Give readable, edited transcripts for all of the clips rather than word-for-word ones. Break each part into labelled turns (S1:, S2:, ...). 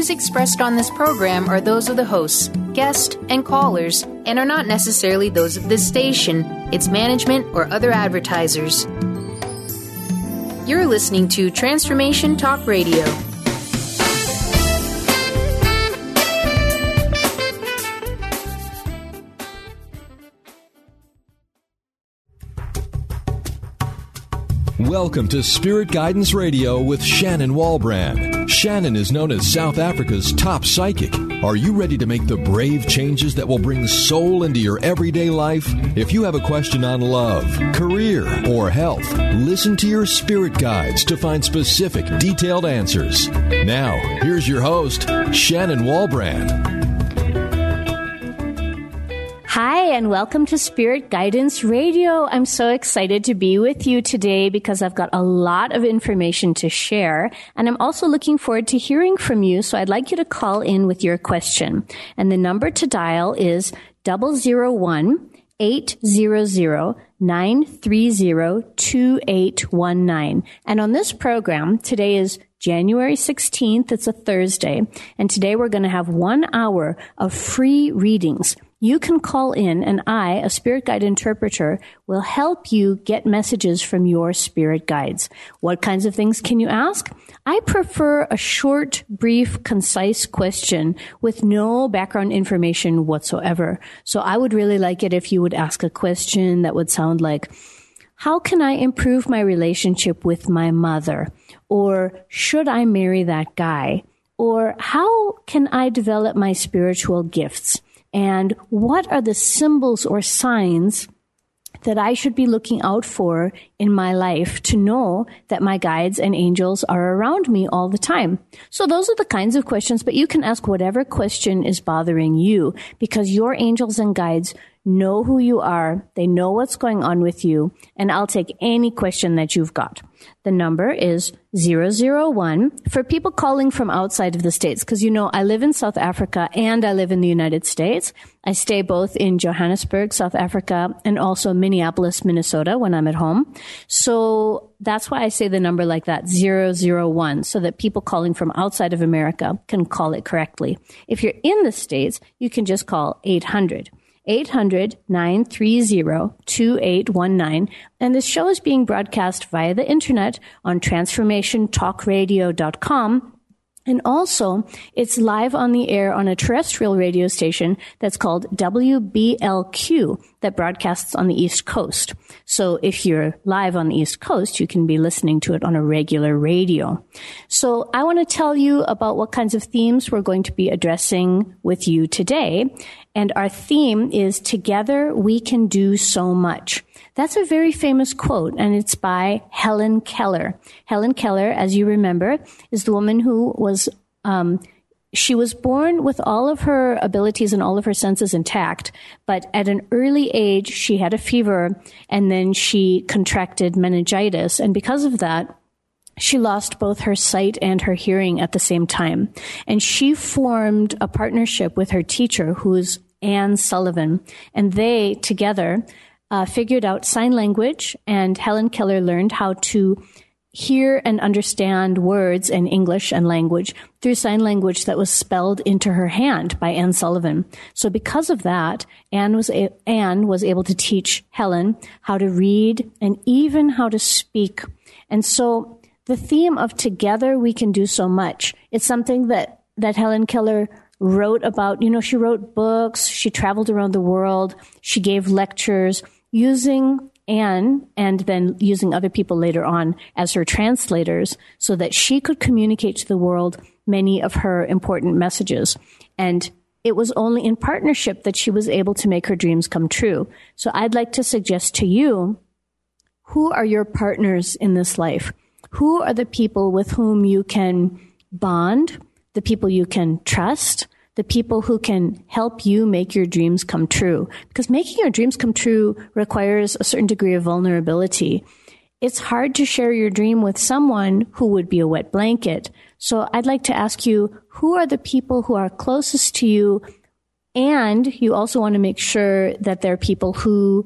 S1: views expressed on this program are those of the hosts, guests, and callers, and are not necessarily those of this station, its management, or other advertisers. You're listening to Transformation Talk Radio.
S2: Welcome to Spirit Guidance Radio with Shannon Walbrand. Shannon is known as South Africa's top psychic. Are you ready to make the brave changes that will bring soul into your everyday life? If you have a question on love, career, or health, listen to your spirit guides to find specific, detailed answers. Now, here's your host, Shannon Walbrand.
S3: Hi, and welcome to Spirit Guidance Radio. I'm so excited to be with you today because I've got a lot of information to share, and I'm also looking forward to hearing from you, so I'd like you to call in with your question. And the number to dial is 001-800-930-2819. And on this program, today is January 16th. It's a Thursday, and today we're going to have 1 hour of free readings. You can call in, and I, a spirit guide interpreter, will help you get messages from your spirit guides. What kinds of things can you ask? I prefer a short, brief, concise question with no background information whatsoever. So I would really like it if you would ask a question that would sound like, how can I improve my relationship with my mother? Or should I marry that guy? Or how can I develop my spiritual gifts? And what are the symbols or signs that I should be looking out for in my life to know that my guides and angels are around me all the time? So those are the kinds of questions, but you can ask whatever question is bothering you because your angels and guides know who you are, they know what's going on with you, and I'll take any question that you've got. The number is 001 for people calling from outside of the States, because you know I live in South Africa and I live in the United States. I stay both in Johannesburg, South Africa, and also Minneapolis, Minnesota when I'm at home. So that's why I say the number like that, 001, so that people calling from outside of America can call it correctly. If you're in the States, you can just call 800-930-2819. And this show is being broadcast via the internet on transformationtalkradio.com. And also, it's live on the air on a terrestrial radio station that's called WBLQ that broadcasts on the East Coast. So if you're live on the East Coast, you can be listening to it on a regular radio. So I want to tell you about what kinds of themes we're going to be addressing with you today. And our theme is Together We Can Do So Much. That's a very famous quote, and it's by Helen Keller. Helen Keller, as you remember, is the woman who was, she was born with all of her abilities and all of her senses intact, but at an early age, she had a fever, and then she contracted meningitis, and because of that, she lost both her sight and her hearing at the same time. And she formed a partnership with her teacher, who's Anne Sullivan, and they together figured out sign language, and Helen Keller learned how to hear and understand words in English and language through sign language that was spelled into her hand by Anne Sullivan. So because of that, Anne was able to teach Helen how to read and even how to speak. And so the theme of Together We Can Do So Much, it's something that Helen Keller wrote about. You know, she wrote books, she traveled around the world, she gave lectures using Anne and then using other people later on as her translators so that she could communicate to the world many of her important messages. And it was only in partnership that she was able to make her dreams come true. So I'd like to suggest to you, who are your partners in this life? Who are the people with whom you can bond, the people you can trust, the people who can help you make your dreams come true? Because making your dreams come true requires a certain degree of vulnerability. It's hard to share your dream with someone who would be a wet blanket. So I'd like to ask you, who are the people who are closest to you? And you also want to make sure that they're people who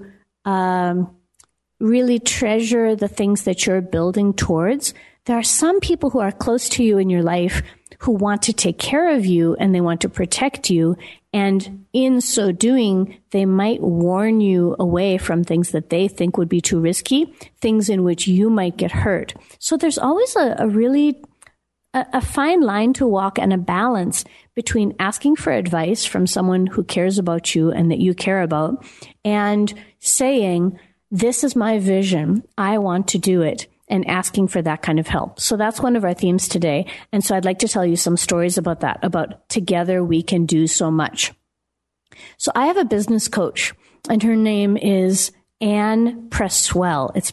S3: really treasure the things that you're building towards. There are some people who are close to you in your life who want to take care of you and they want to protect you. And in so doing, they might warn you away from things that they think would be too risky, things in which you might get hurt. So there's always a really fine line to walk and a balance between asking for advice from someone who cares about you and that you care about and saying, this is my vision, I want to do it, and asking for that kind of help. So that's one of our themes today. And so I'd like to tell you some stories about that, about together we can do so much. So I have a business coach, and her name is Anne Preswell. It's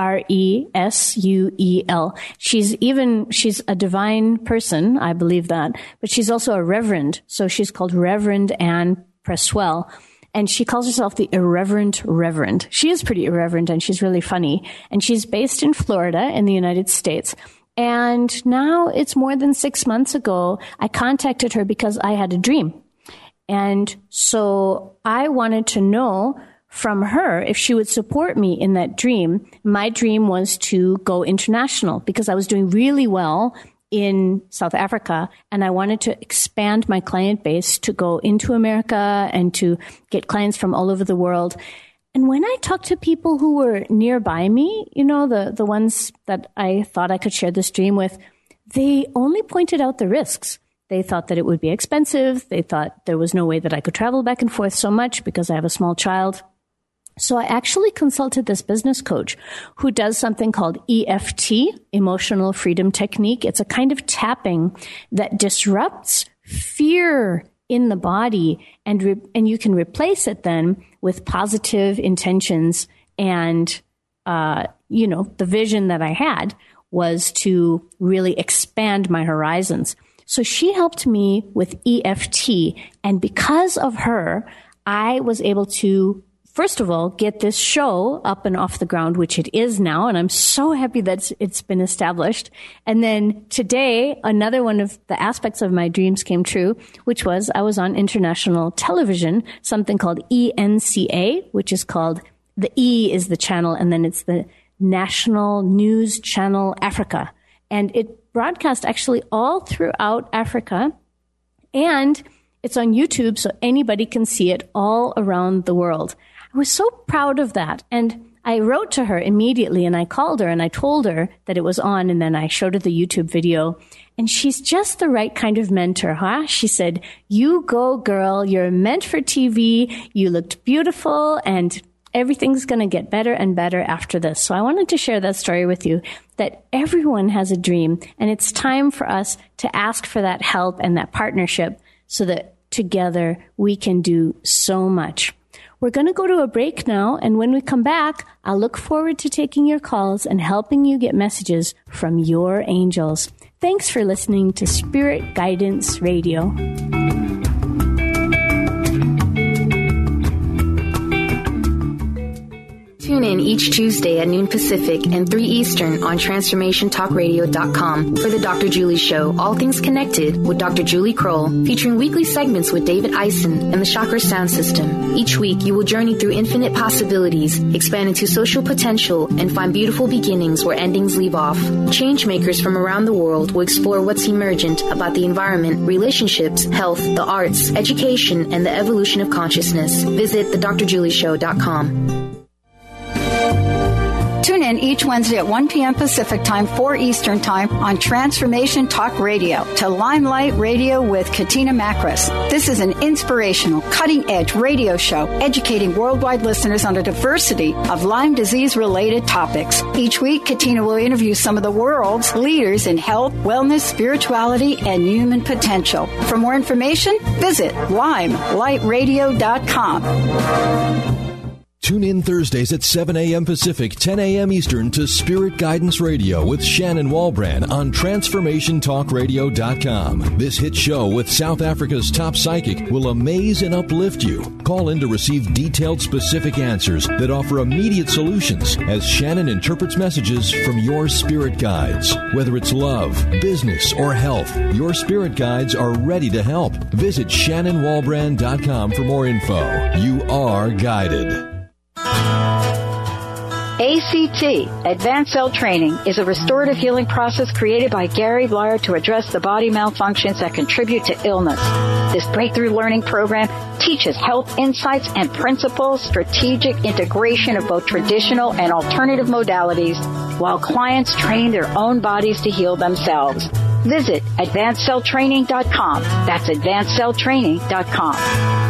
S3: Presuel. She's a divine person, I believe that, but she's also a reverend. So she's called Reverend Anne Preswell. And she calls herself the Irreverent Reverend. She is pretty irreverent and she's really funny. And she's based in Florida in the United States. And now it's more than 6 months ago, I contacted her because I had a dream. And so I wanted to know from her if she would support me in that dream. My dream was to go international because I was doing really well in South Africa, and I wanted to expand my client base to go into America and to get clients from all over the world. And when I talked to people who were nearby me, you know, the ones that I thought I could share this dream with, they only pointed out the risks. They thought that it would be expensive. They thought there was no way that I could travel back and forth so much because I have a small child. So I actually consulted this business coach who does something called EFT, Emotional Freedom Technique. It's a kind of tapping that disrupts fear in the body, and you can replace it then with positive intentions. And, the vision that I had was to really expand my horizons. So she helped me with EFT. And because of her, I was able to, first of all, get this show up and off the ground, which it is now. And I'm so happy that it's been established. And then today, another one of the aspects of my dreams came true, which was I was on international television, something called ENCA, which is called, the E is the channel, and then it's the National News Channel Africa. And it broadcast actually all throughout Africa. And it's on YouTube, so anybody can see it all around the world. I was so proud of that. And I wrote to her immediately, and I called her and I told her that it was on, and then I showed her the YouTube video. And she's just the right kind of mentor, huh? She said, "You go, girl. You're meant for TV. You looked beautiful, and everything's going to get better and better after this." So I wanted to share that story with you, that everyone has a dream, and it's time for us to ask for that help and that partnership so that together we can do so much. We're going to go to a break now, and when we come back, I'll look forward to taking your calls and helping you get messages from your angels. Thanks for listening to Spirit Guidance Radio.
S1: Tune in each Tuesday at noon Pacific and 3 Eastern on TransformationTalkRadio.com for the Dr. Julie Show, All Things Connected with Dr. Julie Kroll, featuring weekly segments with David Eisen and the Chakra Sound System. Each week, you will journey through infinite possibilities, expand into social potential, and find beautiful beginnings where endings leave off. Changemakers from around the world will explore what's emergent about the environment, relationships, health, the arts, education, and the evolution of consciousness. Visit thedrjulieshow.com.
S4: Tune in each Wednesday at 1 p.m. Pacific Time, 4 Eastern Time on Transformation Talk Radio to Limelight Radio with Katina Makris. This is an inspirational, cutting-edge radio show educating worldwide listeners on a diversity of Lyme disease-related topics. Each week, Katina will interview some of the world's leaders in health, wellness, spirituality, and human potential. For more information, visit limelightradio.com.
S2: Tune in Thursdays at 7 a.m. Pacific, 10 a.m. Eastern to Spirit Guidance Radio with Shannon Walbrand on TransformationTalkRadio.com. This hit show with South Africa's top psychic will amaze and uplift you. Call in to receive detailed, specific answers that offer immediate solutions as Shannon interprets messages from your spirit guides. Whether it's love, business, or health, your spirit guides are ready to help. Visit ShannonWalbrand.com for more info. You are guided.
S4: ACT, Advanced Cell Training, is a restorative healing process created by Gary Blyer to address the body malfunctions that contribute to illness. This breakthrough learning program teaches health insights and principles, strategic integration of both traditional and alternative modalities, while clients train their own bodies to heal themselves. Visit AdvancedCellTraining.com. That's AdvancedCellTraining.com.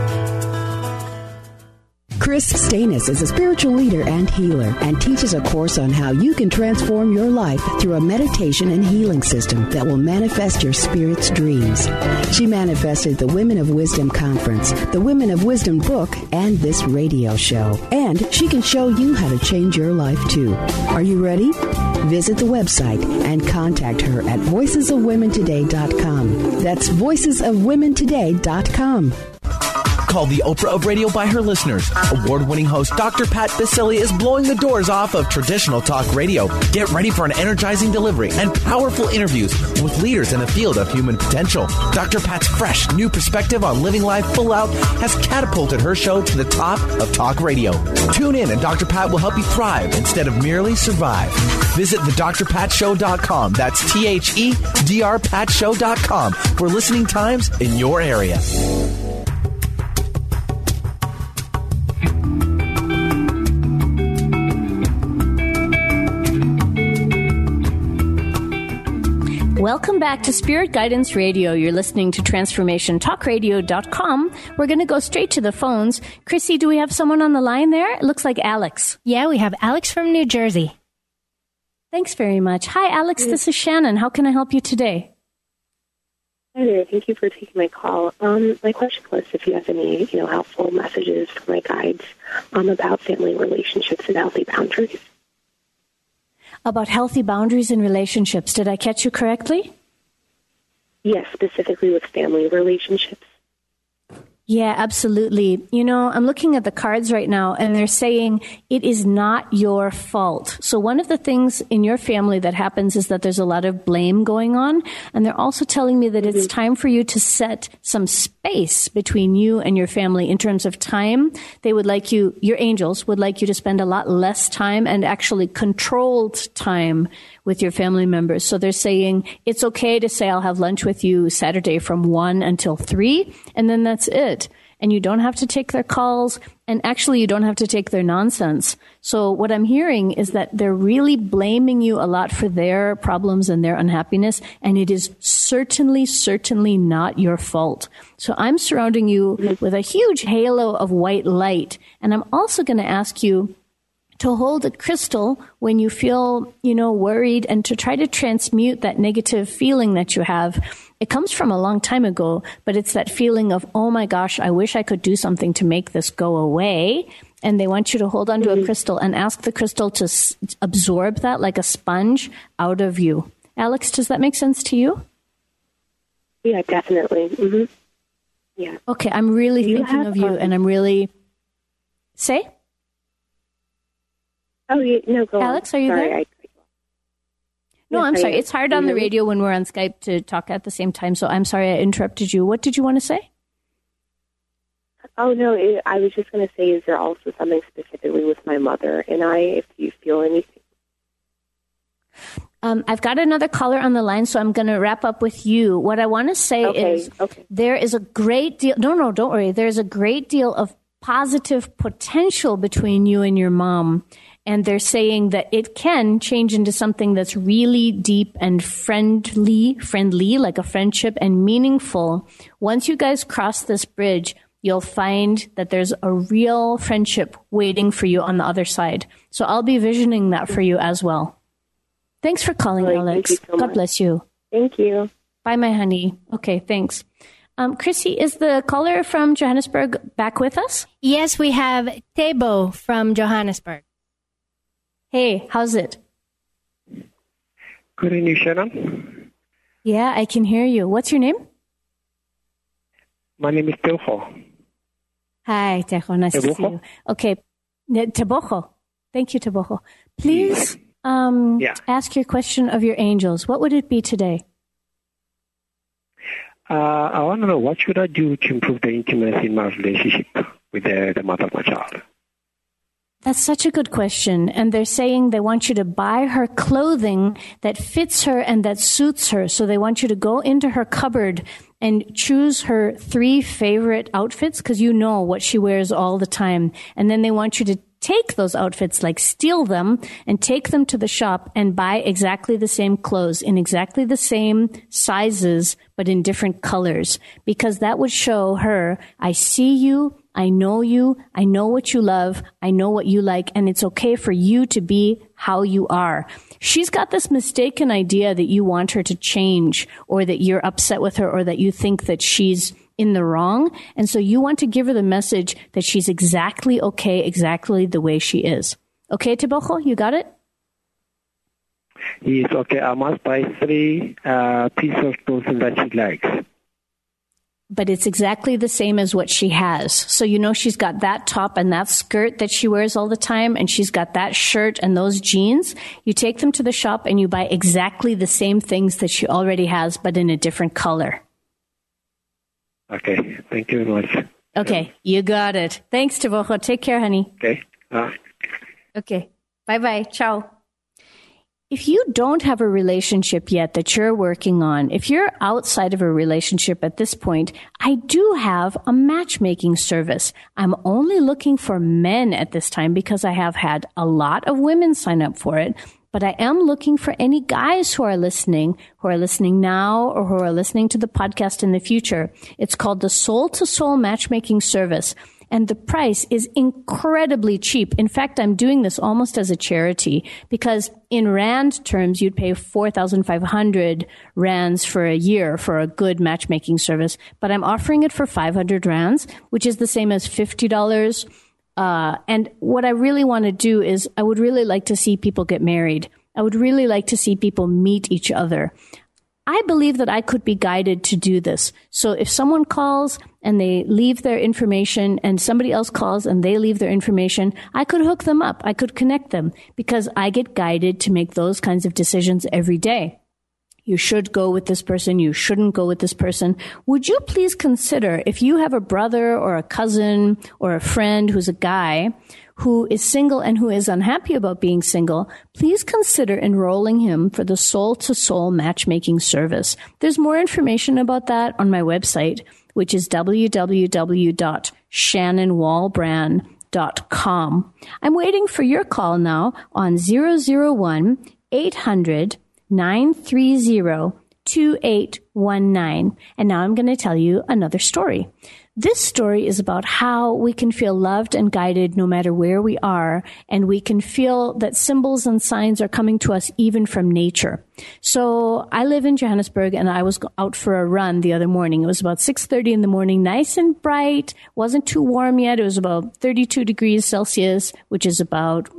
S5: Chris Stanis is a spiritual leader and healer and teaches a course on how you can transform your life through a meditation and healing system that will manifest your spirit's dreams. She manifested the Women of Wisdom Conference, the Women of Wisdom book, and this radio show. And she can show you how to change your life too. Are you ready? Visit the website and contact her at voicesofwomentoday.com. That's voicesofwomentoday.com.
S6: Called the Oprah of radio by her listeners. Award-winning host Dr. Pat Baccili is blowing the doors off of traditional talk radio. Get ready for an energizing delivery and powerful interviews with leaders in the field of human potential. Dr. Pat's fresh, new perspective on living life full out has catapulted her show to the top of talk radio. Tune in and Dr. Pat will help you thrive instead of merely survive. Visit thedrpatshow.com. That's THEDRPatShow.com for listening times in your area.
S3: Welcome back to Spirit Guidance Radio. You're listening to TransformationTalkRadio.com. We're going to go straight to the phones. Chrissy, do we have someone on the line there? It looks like Alex.
S7: Yeah, we have Alex from New Jersey.
S3: Thanks very much. Hi, Alex. This is Shannon. How can I help you today?
S8: Hi there. Thank you for taking my call. My question was if you have any, helpful messages for my guides about family relationships and healthy boundaries.
S3: About healthy boundaries in relationships. Did I catch you correctly?
S8: Yes, specifically with family relationships.
S3: Yeah, absolutely. I'm looking at the cards right now, and they're saying it is not your fault. So one of the things in your family that happens is that there's a lot of blame going on, and they're also telling me that it's time for you to set some space between you and your family in terms of time. They would like you, your angels would like you to spend a lot less time and actually controlled time with your family members. So they're saying it's okay to say, I'll have lunch with you Saturday from 1 until 3, and then that's it. And you don't have to take their calls, and actually you don't have to take their nonsense. So what I'm hearing is that they're really blaming you a lot for their problems and their unhappiness, and it is certainly not your fault. So I'm surrounding you with a huge halo of white light, and I'm also going to ask you to hold a crystal when you feel, worried, and to try to transmute that negative feeling that you have. It comes from a long time ago, but it's that feeling of, oh my gosh, I wish I could do something to make this go away. And they want you to hold onto a crystal and ask the crystal to absorb that like a sponge out of you. Alex, does that make sense to you?
S8: Yeah, definitely. Mm-hmm. Yeah.
S3: Okay, I'm really thinking of you, and I'm really... Say?
S8: Oh, no, go on.
S3: Alex, are you there? No, I'm sorry. It's hard on the radio when we're on Skype to talk at the same time, so I'm sorry I interrupted you. What did you want to say?
S8: Oh, no, I was just going to say, is there also something specifically with my mother and I, if you feel anything?
S3: I've got another caller on the line, so I'm going to wrap up with you. What I want to say is there is a great deal... No, don't worry. There's a great deal of positive potential between you and your mom. And they're saying that it can change into something that's really deep and friendly, like a friendship, and meaningful. Once you guys cross this bridge, you'll find that there's a real friendship waiting for you on the other side. So I'll be visioning that for you as well. Thanks for calling, Alex.
S8: Thank you so much.
S3: God bless you.
S8: Thank you.
S3: Bye, my honey. Okay, thanks. Chrissy, is the caller from Johannesburg back with us?
S7: Yes, we have Tebo from Johannesburg.
S3: Hey, how's it?
S9: Good evening, Shannon.
S3: Yeah, I can hear you. What's your name?
S9: My name is Tejo.
S3: Hi, Tejo. Nice to see you. Okay. Tebojo. Thank you, Tebojo. Please ask your question of your angels. What would it be today?
S9: I want to know, what should I do to improve the intimacy in my relationship with the mother of my child?
S3: That's such a good question. And they're saying they want you to buy her clothing that fits her and that suits her. So they want you to go into her cupboard and choose her 3 favorite outfits, because you know what she wears all the time. And then they want you to take those outfits, like steal them and take them to the shop and buy exactly the same clothes in exactly the same sizes, but in different colors, because that would show her, I see you, I know what you love, I know what you like, and it's okay for you to be how you are. She's got this mistaken idea that you want her to change, or that you're upset with her, or that you think that she's in the wrong. And so you want to give her the message that she's exactly okay, exactly the way she is. Okay, Teboho, you got it?
S9: Yes, okay. I must buy 3 pieces of clothing that she likes.
S3: But it's exactly the same as what she has. So you know she's got that top and that skirt that she wears all the time, and she's got that shirt and those jeans. You take them to the shop and you buy exactly the same things that she already has, but in a different color.
S9: Okay, thank you very much.
S3: Okay, you got it. Thanks, Tavoho. Take care, honey.
S9: Okay.
S3: Okay, bye-bye. Ciao. If you don't have a relationship yet that you're working on, if you're outside of a relationship at this point, I do have a matchmaking service. I'm only looking for men at this time because I have had a lot of women sign up for it. But I am looking for any guys who are listening now, or who are listening to the podcast in the future. It's called the Soul to Soul Matchmaking Service. And the price is incredibly cheap. In fact, I'm doing this almost as a charity, because in Rand terms, you'd pay 4,500 Rands for a year for a good matchmaking service. But I'm offering it for 500 Rands, which is the same as $50. And what I really want to do is I would really like to see people get married. I would really like to see people meet each other. I believe that I could be guided to do this. So if someone calls and they leave their information, and somebody else calls and they leave their information, I could hook them up. I could connect them, because I get guided to make those kinds of decisions every day. You should go with this person. You shouldn't go with this person. Would you please consider, if you have a brother or a cousin or a friend who's a guy who is single and who is unhappy about being single, please consider enrolling him for the Soul to Soul Matchmaking Service. There's more information about that on my website, which is www.shannonwalbrand.com. I'm waiting for your call now on 001-800-930-2819. And now I'm going to tell you another story. This story is about how we can feel loved and guided no matter where we are, and we can feel that symbols and signs are coming to us even from nature. So I live in Johannesburg, and I was out for a run the other morning. It was about 6:30 in the morning, nice and bright, wasn't too warm yet. It was about 32 degrees Celsius, which is about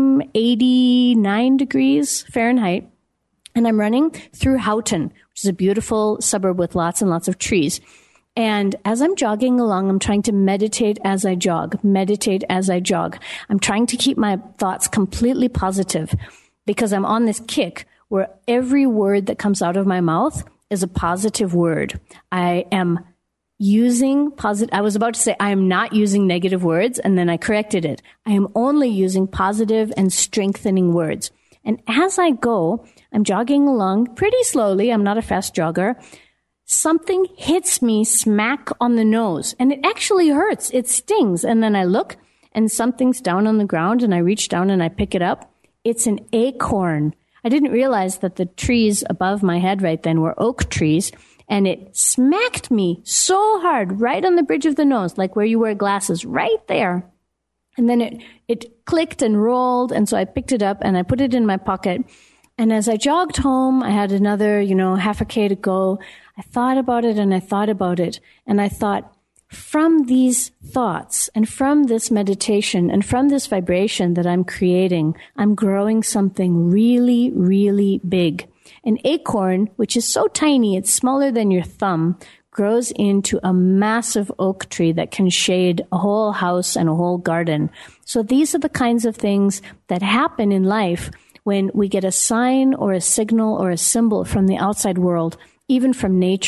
S3: 89 degrees Fahrenheit. And I'm running through Houghton, which is a beautiful suburb with lots and lots of trees. And as I'm jogging along, I'm trying to meditate as I jog. I'm trying to keep my thoughts completely positive, because I'm on this kick where every word that comes out of my mouth is a positive word. I am using positive. I was about to say I am not using negative words, and then I corrected it. I am only using positive and strengthening words. And as I go, I'm jogging along pretty slowly. I'm not a fast jogger. Something hits me smack on the nose, and it actually hurts. It stings. And then I look, and something's down on the ground, and I reach down and I pick it up. It's an acorn. I didn't realize that the trees above my head right then were oak trees, and it smacked me so hard right on the bridge of the nose, like where you wear glasses, right there. And then it clicked and rolled, and so I picked it up and I put it in my pocket. And as I jogged home, I had another, half a K to go. I thought about it and I thought about it. And I thought, from these thoughts and from this meditation and from this vibration that I'm creating, I'm growing something really, really big. An acorn, which is so tiny, it's smaller than your thumb, grows into a massive oak tree that can shade a whole house and a whole garden. So these are the kinds of things that happen in life when we get a sign or a signal or a symbol from the outside world, even from nature.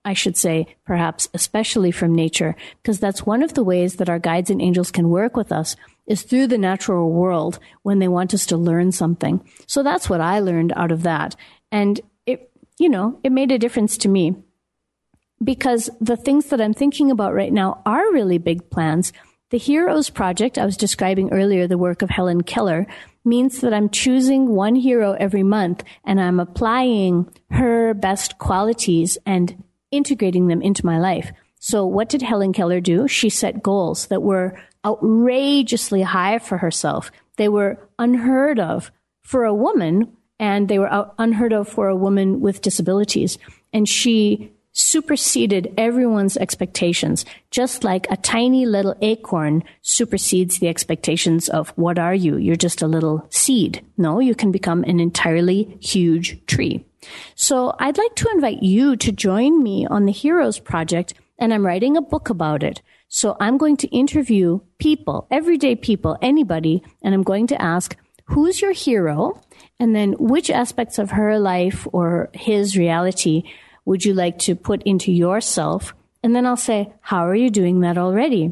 S3: I should say, perhaps especially from nature, because that's one of the ways that our guides and angels can work with us is through the natural world when they want us to learn something. So that's what I learned out of that. And it made a difference to me because the things that I'm thinking about right now are really big plans. The Heroes Project, I was describing earlier, the work of Helen Keller, means that I'm choosing one hero every month and I'm applying her best qualities and integrating them into my life. So what did Helen Keller do? She set goals that were outrageously high for herself. They were unheard of for a woman, and they were unheard of for a woman with disabilities. And she superseded everyone's expectations, just like a tiny little acorn supersedes the expectations of, what are you? You're just a little seed. No, you can become an entirely huge tree. So I'd like to invite you to join me on the Heroes Project, and I'm writing a book about it. So I'm going to interview people, everyday people, anybody, and I'm going to ask, who's your hero? And then which aspects of her life or his reality would you like to put into yourself? And then I'll say, how are you doing that already?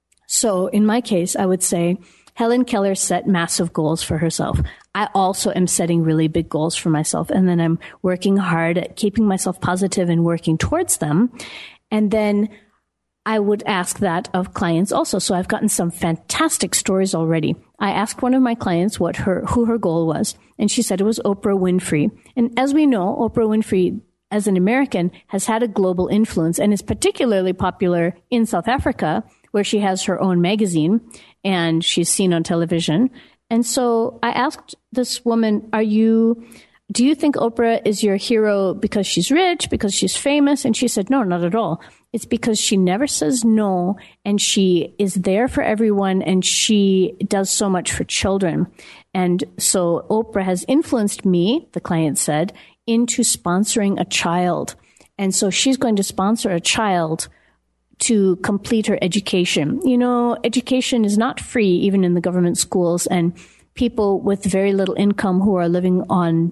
S3: So in my case, I would say Helen Keller set massive goals for herself. I also am setting really big goals for myself. And then I'm working hard at keeping myself positive and working towards them. And then I would ask that of clients also. So I've gotten some fantastic stories already. I asked one of my clients who her goal was, and she said it was Oprah Winfrey. And as we know, Oprah Winfrey, as an American, has had a global influence and is particularly popular in South Africa, where she has her own magazine and she's seen on television. And so I asked this woman, do you think Oprah is your hero because she's rich, because she's famous? And she said, no, not at all. It's because she never says no, and she is there for everyone, and she does so much for children. And so Oprah has influenced me, the client said, into sponsoring a child. And so she's going to sponsor a child to complete her education. You know, education is not free, even in the government schools, and people with very little income who are living on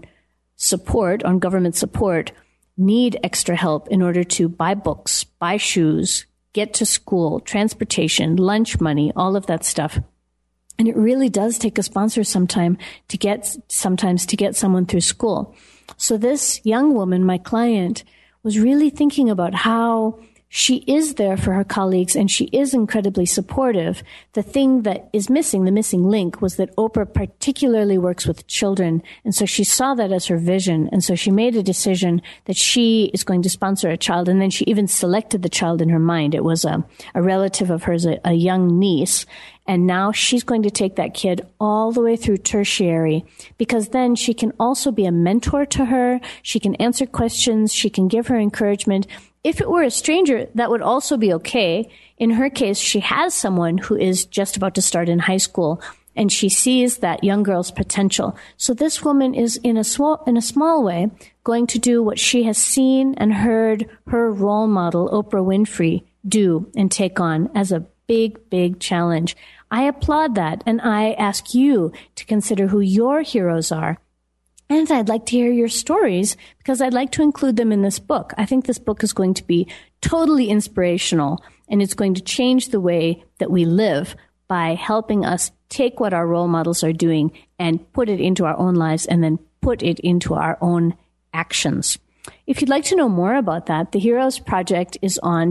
S3: government support, need extra help in order to buy books, buy shoes, get to school, transportation, lunch money, all of that stuff. And it really does take a sponsor sometimes to get someone through school. So this young woman, my client, was really thinking about how she is there for her colleagues and she is incredibly supportive. The thing that is missing, the missing link, was that Oprah particularly works with children. And so she saw that as her vision. And so she made a decision that she is going to sponsor a child. And then she even selected the child in her mind. It was a relative of hers, a young niece. And now she's going to take that kid all the way through tertiary, because then she can also be a mentor to her. She can answer questions. She can give her encouragement. If it were a stranger, that would also be okay. In her case, she has someone who is just about to start in high school, and she sees that young girl's potential. So this woman is, in a small way, going to do what she has seen and heard her role model, Oprah Winfrey, do and take on as a big, big challenge. I applaud that, and I ask you to consider who your heroes are. And I'd like to hear your stories, because I'd like to include them in this book. I think this book is going to be totally inspirational, and it's going to change the way that we live by helping us take what our role models are doing and put it into our own lives, and then put it into our own actions. If you'd like to know more about that, the Heroes Project is on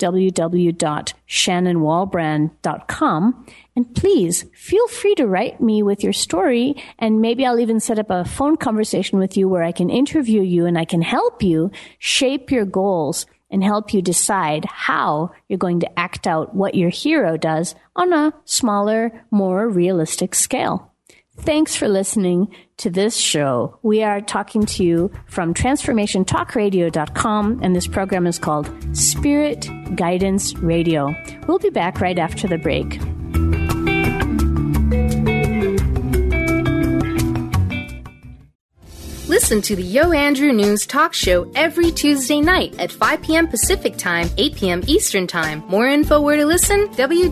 S3: www.shannonwalbrand.com. And please feel free to write me with your story, and maybe I'll even set up a phone conversation with you where I can interview you and I can help you shape your goals and help you decide how you're going to act out what your hero does on a smaller, more realistic scale. Thanks for listening to this show. We are talking to you from TransformationTalkRadio.com, and this program is called Spirit Guidance Radio. We'll be back right after the break.
S1: Listen to the Yo Andrew News Talk Show every Tuesday night at 5 p.m. Pacific Time, 8 p.m. Eastern Time. More info where to listen?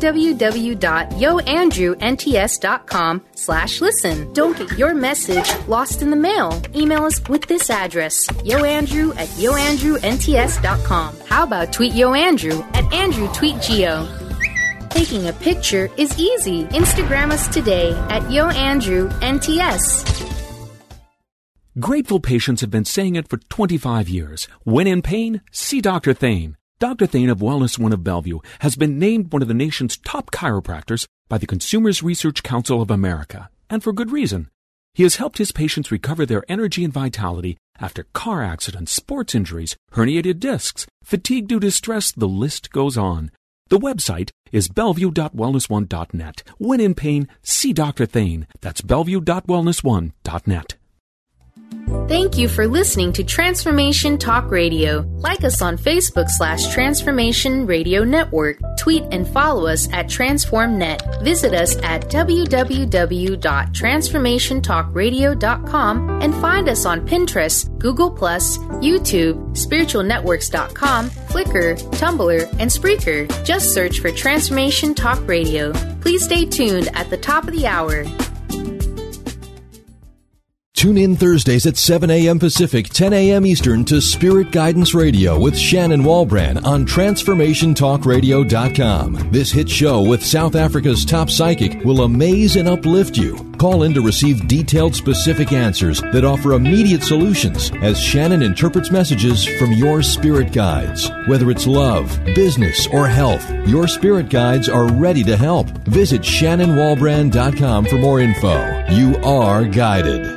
S1: www.yoandrewnts.com/listen. Don't get your message lost in the mail. Email us with this address, yoandrew@yoandrewnts.com. How about tweet Yo Andrew at AndrewTweetGeo? Taking a picture is easy. Instagram us today at YoAndrewNTS.
S10: Grateful patients have been saying it for 25 years. When in pain, see Dr. Thane. Dr. Thane of Wellness One of Bellevue has been named one of the nation's top chiropractors by the Consumers Research Council of America, and for good reason. He has helped his patients recover their energy and vitality after car accidents, sports injuries, herniated discs, fatigue due to stress, the list goes on. The website is bellevue.wellness1.net. When in pain, see Dr. Thane. That's bellevue.wellness1.net.
S1: Thank you for listening to Transformation Talk Radio. Like us on Facebook /Transformation Radio Network. Tweet and follow us at TransformNet. Visit us at www.transformationtalkradio.com and find us on Pinterest, Google+, YouTube, spiritualnetworks.com, Flickr, Tumblr, and Spreaker. Just search for Transformation Talk Radio. Please stay tuned at the top of the hour.
S2: Tune in Thursdays at 7 a.m. Pacific, 10 a.m. Eastern to Spirit Guidance Radio with Shannon Walbrand on TransformationTalkRadio.com. This hit show with South Africa's top psychic will amaze and uplift you. Call in to receive detailed, specific answers that offer immediate solutions as Shannon interprets messages from your spirit guides. Whether it's love, business, or health, your spirit guides are ready to help. Visit ShannonWalbrand.com for more info. You are guided.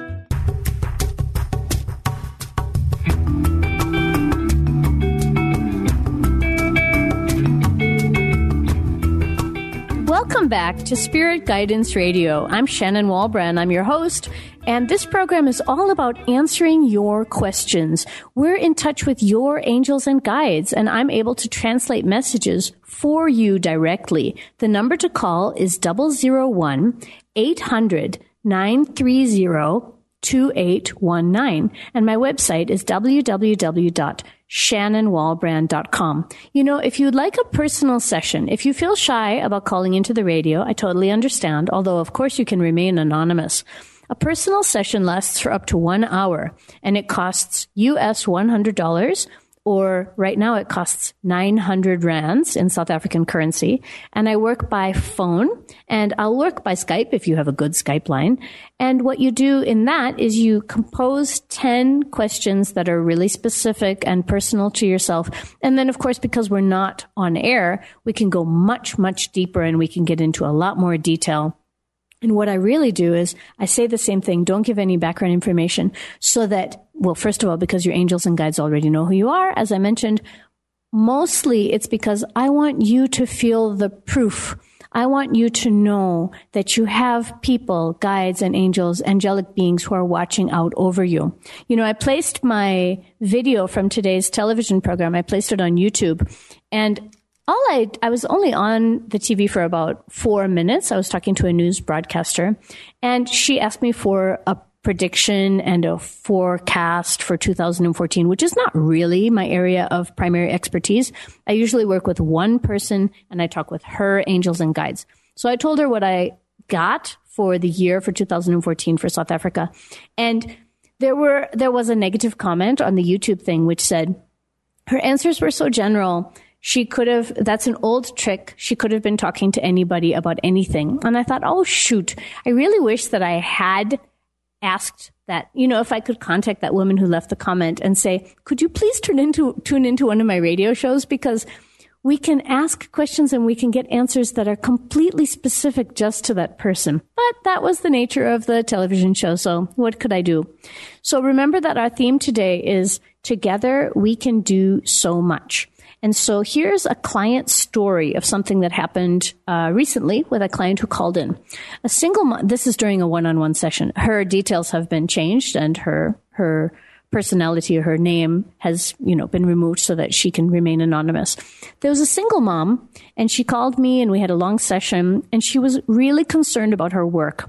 S3: Welcome back to Spirit Guidance Radio. I'm Shannon Walbrand. I'm your host, and this program is all about answering your questions. We're in touch with your angels and guides, and I'm able to translate messages for you directly. The number to call is 001-800-930-2819, and my website is www.shannonwalbrand.com. You know, if you'd like a personal session, if you feel shy about calling into the radio, I totally understand, although of course you can remain anonymous. A personal session lasts for up to 1 hour, and it costs US $100, or right now it costs 900 rands in South African currency. And I work by phone, and I'll work by Skype if you have a good Skype line. And what you do in that is you compose 10 questions that are really specific and personal to yourself. And then, of course, because we're not on air, we can go much, much deeper, and we can get into a lot more detail. And what I really do is I say the same thing. Don't give any background information so that, well, first of all, because your angels and guides already know who you are, as I mentioned, mostly it's because I want you to feel the proof. I want you to know that you have people, guides and angels, angelic beings who are watching out over you. You know, I placed my video from today's television program. I placed it on YouTube, and I was only on the TV for about 4 minutes. I was talking to a news broadcaster, and she asked me for a prediction and a forecast for 2014, which is not really my area of primary expertise. I usually work with one person, and I talk with her angels and guides. So I told her what I got for the year for 2014 for South Africa. And there was a negative comment on the YouTube thing, which said her answers were so general. That's an old trick. She could have been talking to anybody about anything. And I thought, oh, shoot, I really wish that I had asked that, you know, if I could contact that woman who left the comment and say, could you please tune into one of my radio shows? Because we can ask questions and we can get answers that are completely specific just to that person. But that was the nature of the television show. So what could I do? So remember that our theme today is Together We Can Do So Much. And so here's a client story of something that happened recently with a client who called in. A single mom, this is during a one-on-one session. Her details have been changed, and her personality or her name has, been removed so that she can remain anonymous. There was a single mom, and she called me, and we had a long session, and she was really concerned about her work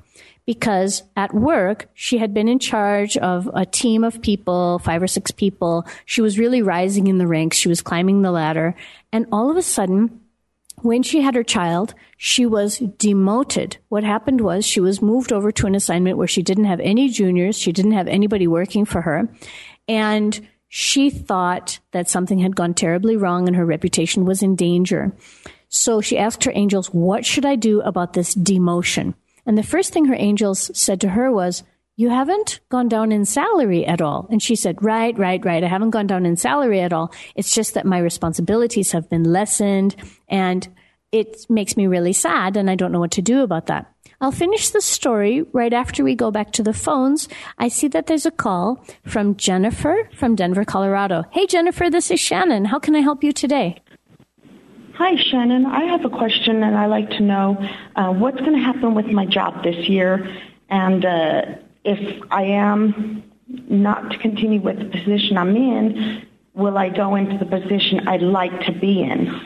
S3: because at work, she had been in charge of a team of people, 5 or 6 people. She was really rising in the ranks. She was climbing the ladder. And all of a sudden, when she had her child, she was demoted. What happened was she was moved over to an assignment where she didn't have any juniors. She didn't have anybody working for her. And she thought that something had gone terribly wrong and her reputation was in danger. So she asked her angels, what should I do about this demotion? And the first thing her angels said to her was, you haven't gone down in salary at all. And she said, right. I haven't gone down in salary at all. It's just that my responsibilities have been lessened and it makes me really sad and I don't know what to do about that. I'll finish the story right after we go back to the phones. I see that there's a call from Jennifer from Denver, Colorado. Hey, Jennifer, this is Shannon. How can I help you today?
S11: Hi, Shannon. I have a question, and I'd like to know what's going to happen with my job this year, and if I am not to continue with the position I'm in, will I go into the position I'd like to be in?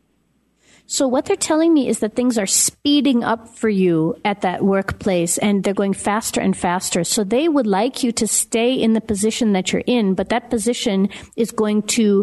S3: So what they're telling me is that things are speeding up for you at that workplace, and they're going faster and faster. So they would like you to stay in the position that you're in, but that position is going to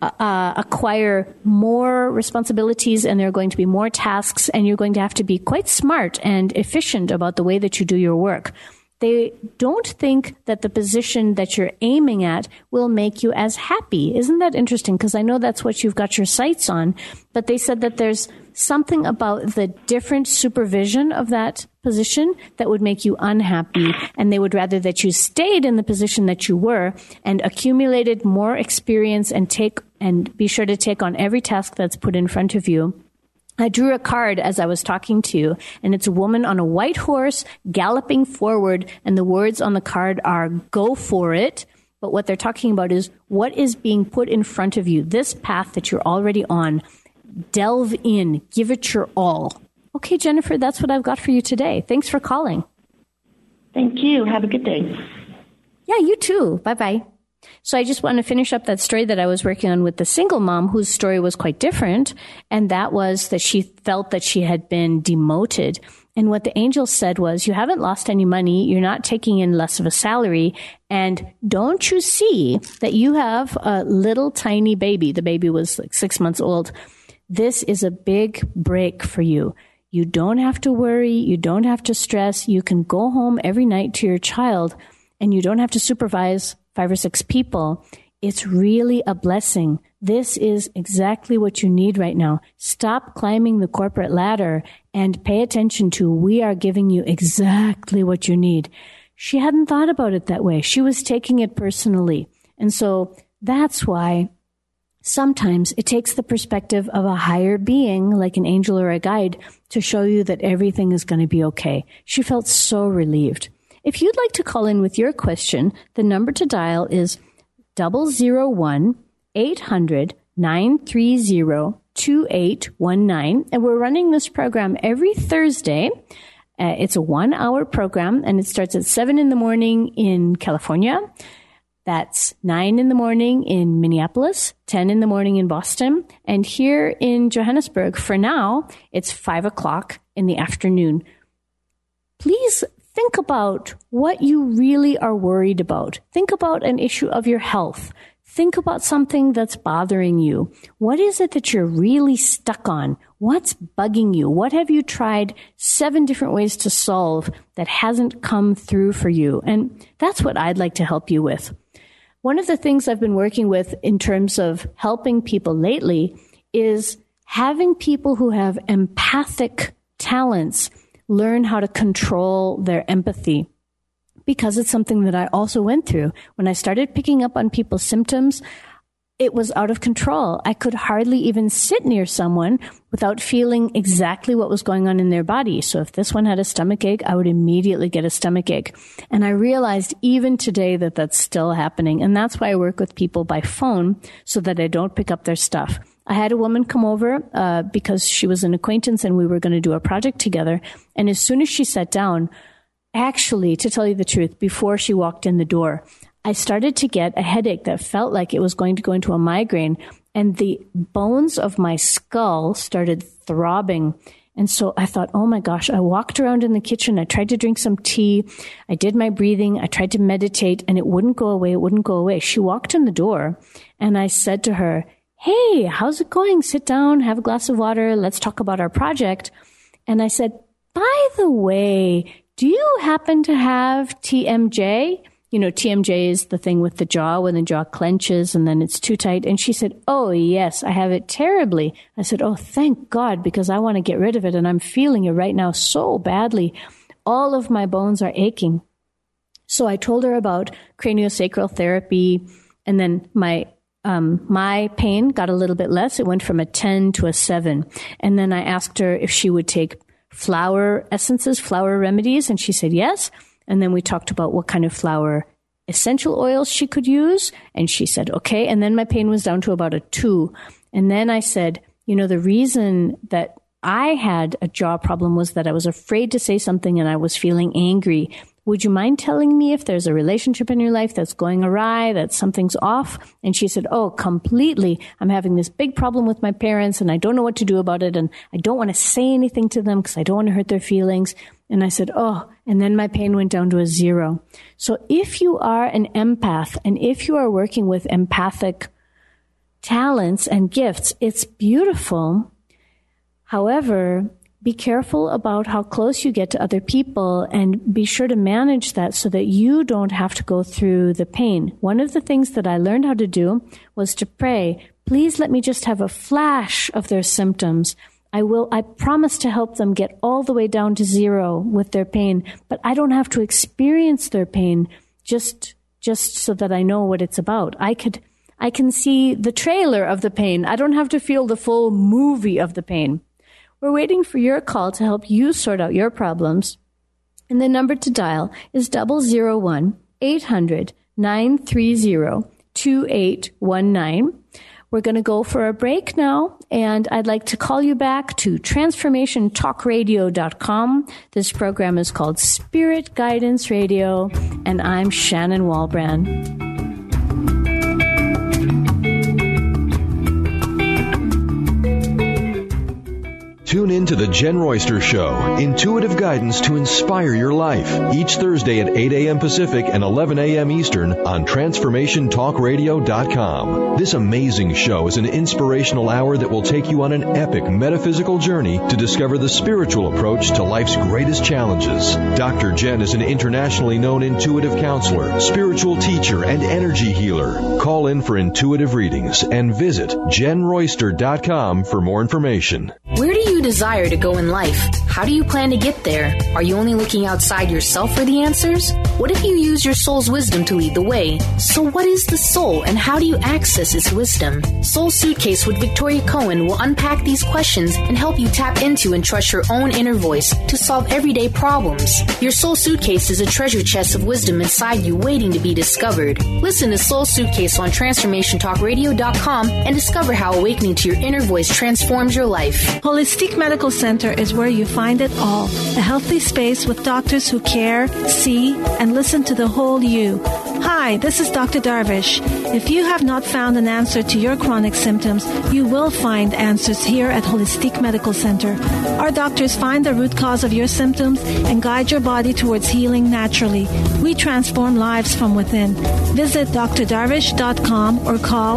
S3: acquire more responsibilities and there are going to be more tasks and you're going to have to be quite smart and efficient about the way that you do your work. They don't think that the position that you're aiming at will make you as happy. Isn't that interesting? Because I know that's what you've got your sights on. But they said that there's something about the different supervision of that position that would make you unhappy. And they would rather that you stayed in the position that you were and accumulated more experience and be sure to take on every task that's put in front of you. I drew a card as I was talking to you, and it's a woman on a white horse galloping forward, and the words on the card are, go for it. But what they're talking about is what is being put in front of you, this path that you're already on. Delve in, give it your all. Okay, Jennifer, that's what I've got for you today. Thanks for calling.
S11: Thank you. Have a good day.
S3: Yeah, you too. Bye-bye. So I just want to finish up that story that I was working on with the single mom whose story was quite different. And that was that she felt that she had been demoted. And what the angel said was, you haven't lost any money. You're not taking in less of a salary. And don't you see that you have a little tiny baby? The baby was like 6 months old. This is a big break for you. You don't have to worry. You don't have to stress. You can go home every night to your child and you don't have to supervise 5 or 6 people. It's really a blessing. This is exactly what you need right now. Stop climbing the corporate ladder and pay attention to, we are giving you exactly what you need. She hadn't thought about it that way. She was taking it personally. And so that's why sometimes it takes the perspective of a higher being, like an angel or a guide, to show you that everything is going to be okay. She felt so relieved. If you'd like to call in with your question, the number to dial is 001-800-930-2819. And we're running this program every Thursday. It's a 1-hour program, and it starts at 7 in the morning in California. That's 9 in the morning in Minneapolis, 10 in the morning in Boston. And here in Johannesburg, for now, it's 5 o'clock in the afternoon. Please think about what you really are worried about. Think about an issue of your health. Think about something that's bothering you. What is it that you're really stuck on? What's bugging you? What have you tried 7 different ways to solve that hasn't come through for you? And that's what I'd like to help you with. One of the things I've been working with in terms of helping people lately is having people who have empathic talents learn how to control their empathy, because it's something that I also went through. When I started picking up on people's symptoms, it was out of control. I could hardly even sit near someone without feeling exactly what was going on in their body. So if this one had a stomach ache, I would immediately get a stomach ache. And I realized even today that that's still happening. And that's why I work with people by phone so that I don't pick up their stuff. I had a woman come over because she was an acquaintance and we were going to do a project together. And as soon as she sat down, actually, to tell you the truth, before she walked in the door, I started to get a headache that felt like it was going to go into a migraine. And the bones of my skull started throbbing. And so I thought, oh my gosh, I walked around in the kitchen. I tried to drink some tea. I did my breathing. I tried to meditate, and it wouldn't go away. It wouldn't go away. She walked in the door, and I said to her, hey, how's it going? Sit down, have a glass of water. Let's talk about our project. And I said, by the way, do you happen to have TMJ? You know, TMJ is the thing with the jaw, when the jaw clenches and then it's too tight. And she said, oh, yes, I have it terribly. I said, oh, thank God, because I want to get rid of it. And I'm feeling it right now so badly. All of my bones are aching. So I told her about craniosacral therapy. And then my pain got a little bit less. It went from a 10 to a 7. And then I asked her if she would take flower essences, flower remedies. And she said, yes. And then we talked about what kind of flower essential oils she could use. And she said, okay. And then my pain was down to about a 2. And then I said, you know, the reason that I had a jaw problem was that I was afraid to say something and I was feeling angry. Would you mind telling me if there's a relationship in your life that's going awry, that something's off? And she said, oh, completely. I'm having this big problem with my parents and I don't know what to do about it. And I don't want to say anything to them because I don't want to hurt their feelings. And I said, oh, and then my pain went down to a 0. So if you are an empath and if you are working with empathic talents and gifts, it's beautiful. However, be careful about how close you get to other people and be sure to manage that so that you don't have to go through the pain. One of the things that I learned how to do was to pray, please let me just have a flash of their symptoms. I promise to help them get all the way down to 0 with their pain, but I don't have to experience their pain just so that I know what it's about. I can see the trailer of the pain. I don't have to feel the full movie of the pain. We're waiting for your call to help you sort out your problems. And the number to dial is 001-800-930-2819. We're going to go for a break now, and I'd like to call you back to transformationtalkradio.com. This program is called Spirit Guidance Radio, and I'm Shannon Walbrand.
S2: Tune in to The Jen Royster Show, intuitive guidance to inspire your life, each Thursday at 8 a.m. Pacific and 11 a.m. Eastern on TransformationTalkRadio.com. This amazing show is an inspirational hour that will take you on an epic metaphysical journey to discover the spiritual approach to life's greatest challenges. Dr. Jen is an internationally known intuitive counselor, spiritual teacher, and energy healer. Call in for intuitive readings and visit JenRoyster.com for more information.
S1: Where do you desire to go in life? How do you plan to get there? Are you only looking outside yourself for the answers? What if you use your soul's wisdom to lead the way? So what is the soul and how do you access its wisdom? Soul Suitcase with Victoria Cohen will unpack these questions and help you tap into and trust your own inner voice to solve everyday problems. Your Soul Suitcase is a treasure chest of wisdom inside you waiting to be discovered. Listen to Soul Suitcase on TransformationTalkRadio.com and discover how awakening to your inner voice transforms your life.
S12: Holistic Medical Center is where you find it all. A healthy space with doctors who care, see, and listen to the whole you. Hi, this is Dr. Darvish. If you have not found an answer to your chronic symptoms, you will find answers here at Holistic Medical Center. Our doctors find the root cause of your symptoms and guide your body towards healing naturally. We transform lives from within. Visit drdarvish.com or call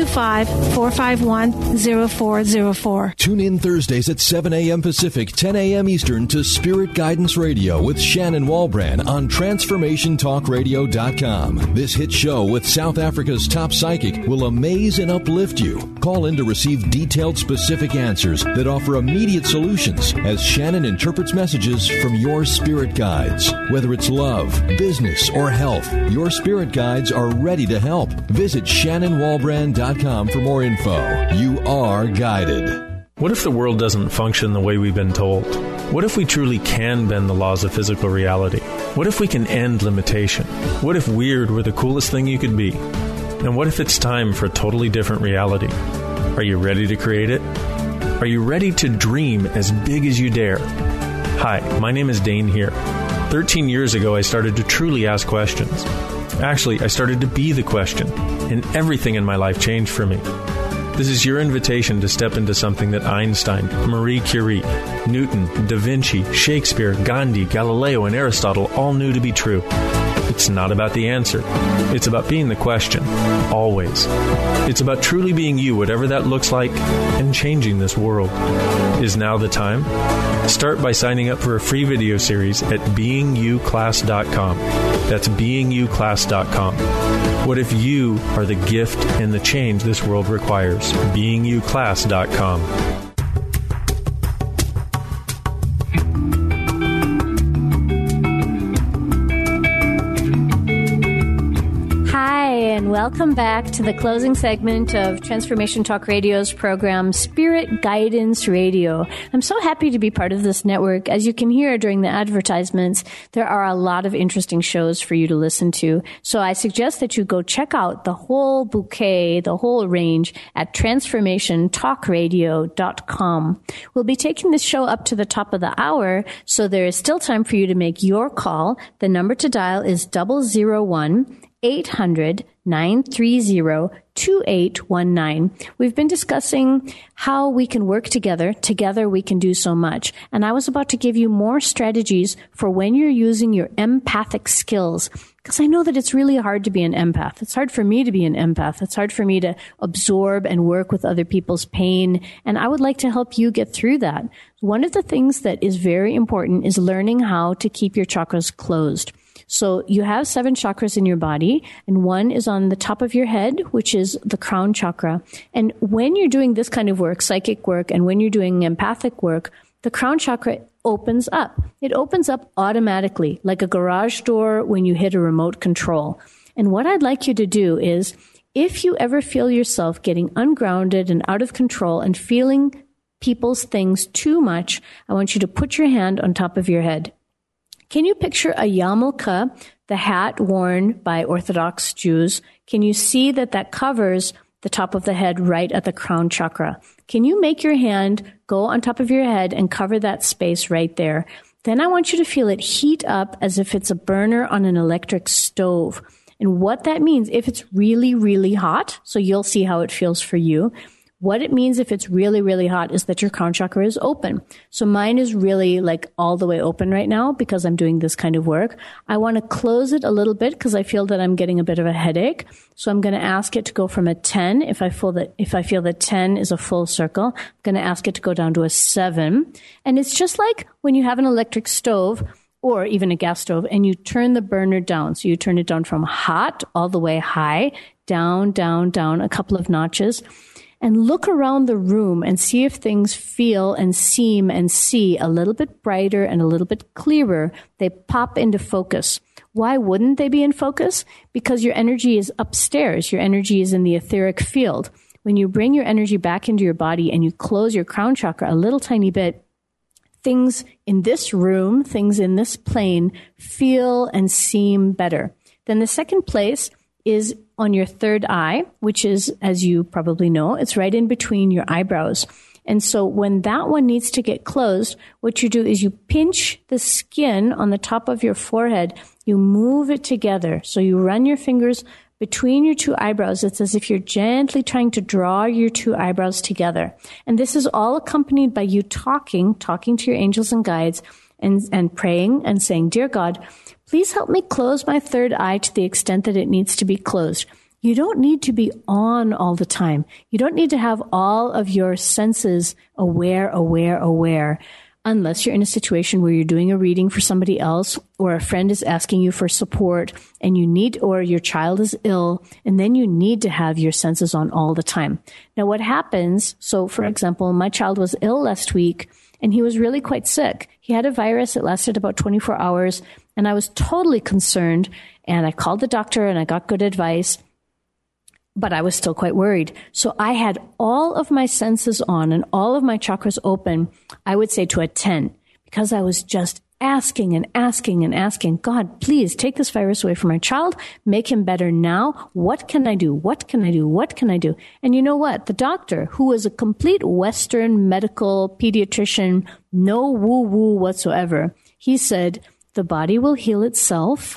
S12: 425-451-0404.
S2: Tune in Thursdays at 7 a.m. Pacific, 10 a.m. Eastern to Spirit Guidance Radio with Shannon Walbrand on TransformationTalkRadio.com. This hit show with South Africa's top psychic will amaze and uplift you. Call in to receive detailed, specific answers that offer immediate solutions as Shannon interprets messages from your spirit guides. Whether it's love, business, or health, your spirit guides are ready to help. Visit ShannonWalbrand.com for more info. You are guided.
S13: What if the world doesn't function the way we've been told? What if we truly can bend the laws of physical reality? What if we can end limitation? What if weird were the coolest thing you could be? And what if it's time for a totally different reality? Are you ready to create it? Are you ready to dream as big as you dare? Hi, my name is Dane here. 13 years ago, I started to truly ask questions. Actually, I started to be the question, and everything in my life changed for me. This is your invitation to step into something that Einstein, Marie Curie, Newton, Da Vinci, Shakespeare, Gandhi, Galileo, and Aristotle all knew to be true. It's not about the answer. It's about being the question, always. It's about truly being you, whatever that looks like, and changing this world. Is now the time? Start by signing up for a free video series at beingyouclass.com. That's beingyouclass.com. What if you are the gift and the change this world requires? beingyouclass.com.
S3: And welcome back to the closing segment of Transformation Talk Radio's program, Spirit Guidance Radio. I'm so happy to be part of this network. As you can hear during the advertisements, there are a lot of interesting shows for you to listen to. So I suggest that you go check out the whole bouquet, the whole range at transformationtalkradio.com. We'll be taking this show up to the top of the hour, so there is still time for you to make your call. The number to dial is 001-800-930-2819. We've been discussing how we can work together. Together we can do so much. And I was about to give you more strategies for when you're using your empathic skills. Because I know that it's really hard to be an empath. It's hard for me to be an empath. It's hard for me to absorb and work with other people's pain. And I would like to help you get through that. One of the things that is very important is learning how to keep your chakras closed. So you have 7 chakras in your body, and one is on the top of your head, which is the crown chakra. And when you're doing this kind of work, psychic work, and when you're doing empathic work, the crown chakra opens up. It opens up automatically, like a garage door when you hit a remote control. And what I'd like you to do is, if you ever feel yourself getting ungrounded and out of control and feeling people's things too much, I want you to put your hand on top of your head. Can you picture a yarmulke, the hat worn by Orthodox Jews? Can you see that covers the top of the head right at the crown chakra? Can you make your hand go on top of your head and cover that space right there? Then I want you to feel it heat up as if it's a burner on an electric stove. And what that means, if it's really, really hot, so you'll see how it feels for you. What it means if it's really, really hot is that your crown chakra is open. So mine is really like all the way open right now because I'm doing this kind of work. I want to close it a little bit because I feel that I'm getting a bit of a headache. So I'm going to ask it to go from a 10. If I feel that 10 is a full circle, I'm going to ask it to go down to a 7. And it's just like when you have an electric stove or even a gas stove and you turn the burner down. So you turn it down from hot all the way high, down, down, down a couple of notches. And look around the room and see if things feel and seem and see a little bit brighter and a little bit clearer. They pop into focus. Why wouldn't they be in focus? Because your energy is upstairs. Your energy is in the etheric field. When you bring your energy back into your body and you close your crown chakra a little tiny bit, things in this room, things in this plane feel and seem better. Then the second place is on your third eye, which is, as you probably know, it's right in between your eyebrows. And so when that one needs to get closed, what you do is you pinch the skin on the top of your forehead, you move it together. So you run your fingers between your 2 eyebrows. It's as if you're gently trying to draw your 2 eyebrows together. And this is all accompanied by you talking to your angels and guides and praying and saying, "Dear God, please help me close my third eye to the extent that it needs to be closed." You don't need to be on all the time. You don't need to have all of your senses aware, unless you're in a situation where you're doing a reading for somebody else or a friend is asking you for support and or your child is ill, and then you need to have your senses on all the time. Now what happens, so for example, my child was ill last week and he was really quite sick. He had a virus. It lasted about 24 hours and I was totally concerned and I called the doctor and I got good advice. But I was still quite worried. So I had all of my senses on and all of my chakras open, I would say to a 10, because I was just asking and asking and asking, God, please take this virus away from my child, make him better now. What can I do? What can I do? What can I do? And you know what? The doctor, who was a complete Western medical pediatrician, no woo-woo whatsoever, he said, the body will heal itself.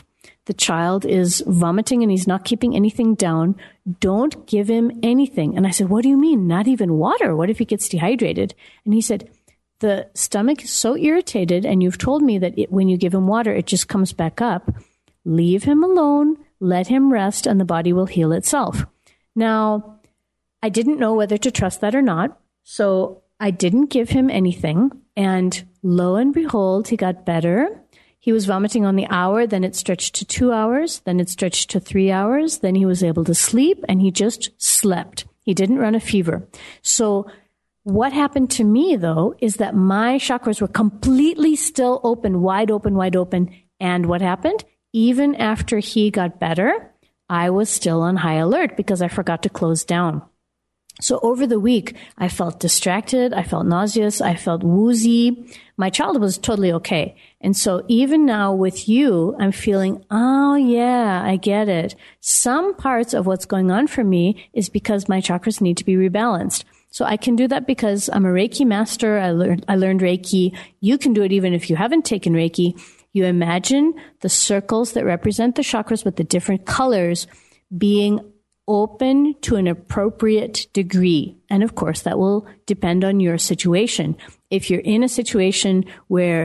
S3: the child is vomiting and he's not keeping anything down. Don't give him anything. And I said, what do you mean? Not even water? What if he gets dehydrated? And he said, the stomach is so irritated, and you've told me that when you give him water, it just comes back up. Leave him alone, let him rest, and the body will heal itself. Now, I didn't know whether to trust that or not, so I didn't give him anything, and lo and behold, he got better. He was vomiting on the hour, then it stretched to 2 hours, then it stretched to 3 hours, then he was able to sleep, and he just slept. He didn't run a fever. So what happened to me, though, is that my chakras were completely still open, wide open. And what happened? Even after he got better, I was still on high alert because I forgot to close down. So over the week, I felt distracted, I felt nauseous, I felt woozy. My child was totally okay. And so even now with you, I'm feeling, oh yeah, I get it. Some parts of what's going on for me is because my chakras need to be rebalanced. So I can do that because I'm a Reiki master. I learned Reiki. You can do it even if you haven't taken Reiki. You imagine the circles that represent the chakras with the different colors being open to an appropriate degree. And of course, that will depend on your situation. If you're in a situation where,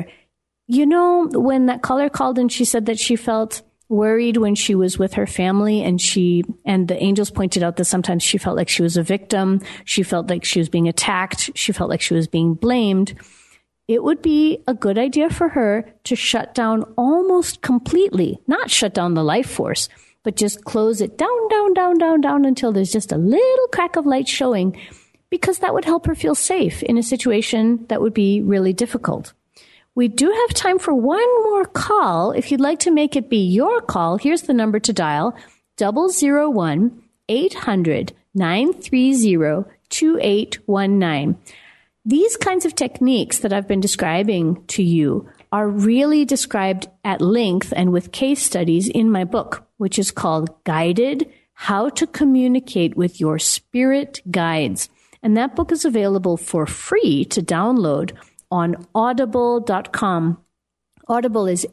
S3: when that caller called and she said that she felt worried when she was with her family, and the angels pointed out that sometimes she felt like she was a victim, she felt like she was being attacked, she felt like she was being blamed, it would be a good idea for her to shut down almost completely, not shut down the life force, but just close it down until there's just a little crack of light showing, because that would help her feel safe in a situation that would be really difficult. We do have time for one more call. If you'd like to make it be your call, here's the number to dial, 001-800-930-2819. These kinds of techniques that I've been describing to you are really described at length and with case studies in my book, which is called Guided: How to Communicate with Your Spirit Guides. And that book is available for free to download on audible.com. Audible is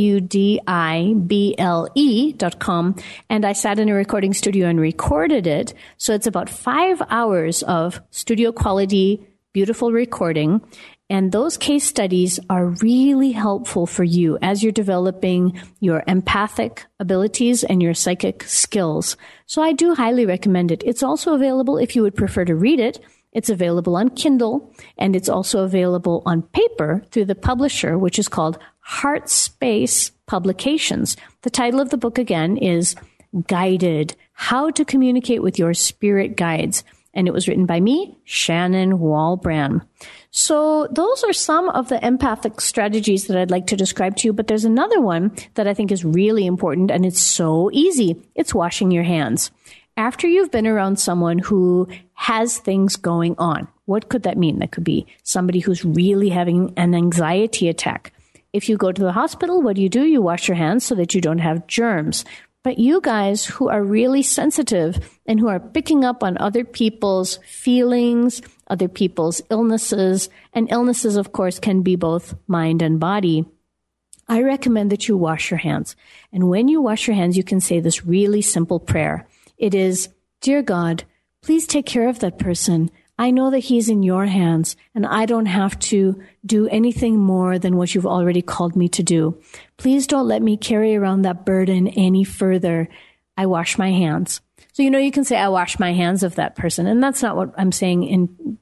S3: AUDIBLE.com. And I sat in a recording studio and recorded it. So it's about 5 hours of studio quality, beautiful recording. And those case studies are really helpful for you as you're developing your empathic abilities and your psychic skills. So I do highly recommend it. It's also available, if you would prefer to read it, it's available on Kindle, and it's also available on paper through the publisher, which is called Heart Space Publications. The title of the book, again, is Guided: How to Communicate with Your Spirit Guides. And it was written by me, Shannon Walbran. So those are some of the empathic strategies that I'd like to describe to you. But there's another one that I think is really important, and it's so easy. It's washing your hands. After you've been around someone who has things going on, what could that mean? That could be somebody who's really having an anxiety attack. If you go to the hospital, what do? You wash your hands so that you don't have germs. But you guys who are really sensitive and who are picking up on other people's feelings, other people's illnesses, and illnesses, of course, can be both mind and body, I recommend that you wash your hands. And when you wash your hands, you can say this really simple prayer. It is, Dear God, please take care of that person. I know that he's in your hands, and I don't have to do anything more than what you've already called me to do. Please don't let me carry around that burden any further. I wash my hands. So, you can say, I wash my hands of that person. And that's not what I'm saying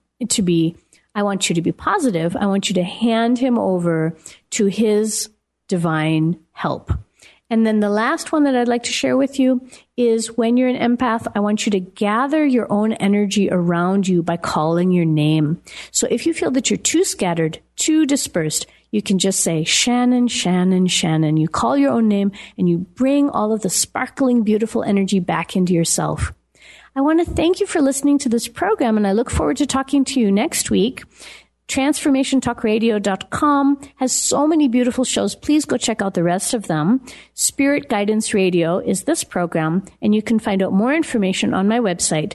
S3: I want you to be positive. I want you to hand him over to his divine help. And then the last one that I'd like to share with you is when you're an empath, I want you to gather your own energy around you by calling your name. So if you feel that you're too scattered, too dispersed, you can just say, Shannon, Shannon, Shannon. You call your own name and you bring all of the sparkling, beautiful energy back into yourself. I want to thank you for listening to this program, and I look forward to talking to you next week. TransformationTalkRadio.com has so many beautiful shows. Please go check out the rest of them. Spirit Guidance Radio is this program, and you can find out more information on my website,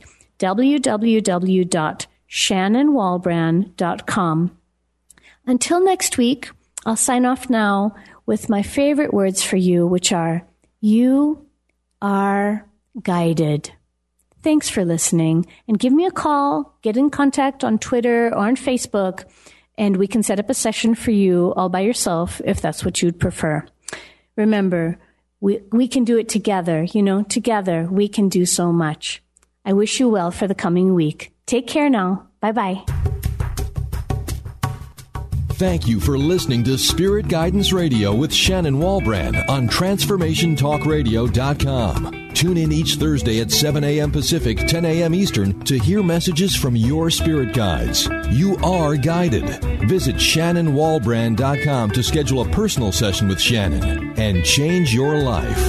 S3: www.shannonwalbran.com. Until next week, I'll sign off now with my favorite words for you, which are, You are guided. Thanks for listening. And give me a call. Get in contact on Twitter or on Facebook, and we can set up a session for you all by yourself if that's what you'd prefer. Remember, we can do it together. You know, together we can do so much. I wish you well for the coming week. Take care now. Bye-bye.
S2: Thank you for listening to Spirit Guidance Radio with Shannon Walbrand on TransformationTalkRadio.com. Tune in each Thursday at 7 a.m. Pacific, 10 a.m. Eastern to hear messages from your spirit guides. You are guided. Visit ShannonWalbrand.com to schedule a personal session with Shannon and change your life.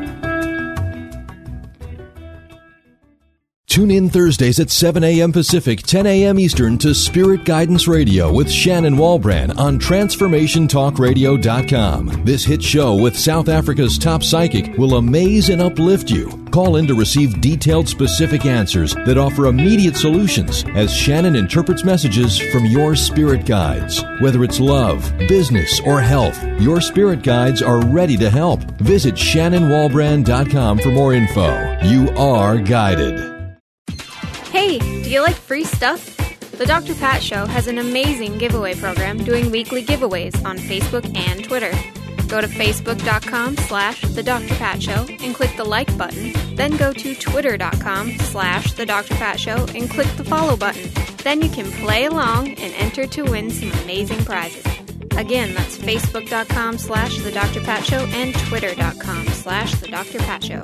S2: Tune in Thursdays at 7 a.m. Pacific, 10 a.m. Eastern to Spirit Guidance Radio with Shannon Walbrand on TransformationTalkRadio.com. This hit show with South Africa's top psychic will amaze and uplift you. Call in to receive detailed, specific answers that offer immediate solutions as Shannon interprets messages from your spirit guides. Whether it's love, business, or health, your spirit guides are ready to help. Visit ShannonWalbrand.com for more info. You are guided.
S14: Hey, do you like free stuff? The Dr. Pat Show has an amazing giveaway program doing weekly giveaways on Facebook and Twitter. Go to facebook.com/The Dr. Pat Show and click the like button. Then go to twitter.com/The Dr. Pat Show and click the follow button. Then you can play along and enter to win some amazing prizes. Again, that's facebook.com/The Dr. Pat Show and twitter.com/The Dr. Pat Show.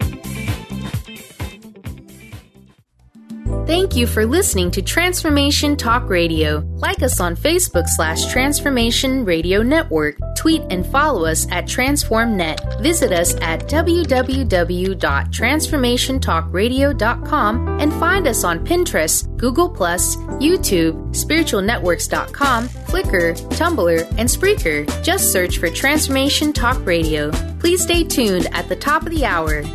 S1: Thank you for listening to Transformation Talk Radio. Like us on Facebook/Transformation Radio Network. Tweet and follow us at TransformNet. Visit us at www.transformationtalkradio.com and find us on Pinterest, Google+, YouTube, spiritualnetworks.com, Flickr, Tumblr, and Spreaker. Just search for Transformation Talk Radio. Please stay tuned at the top of the hour.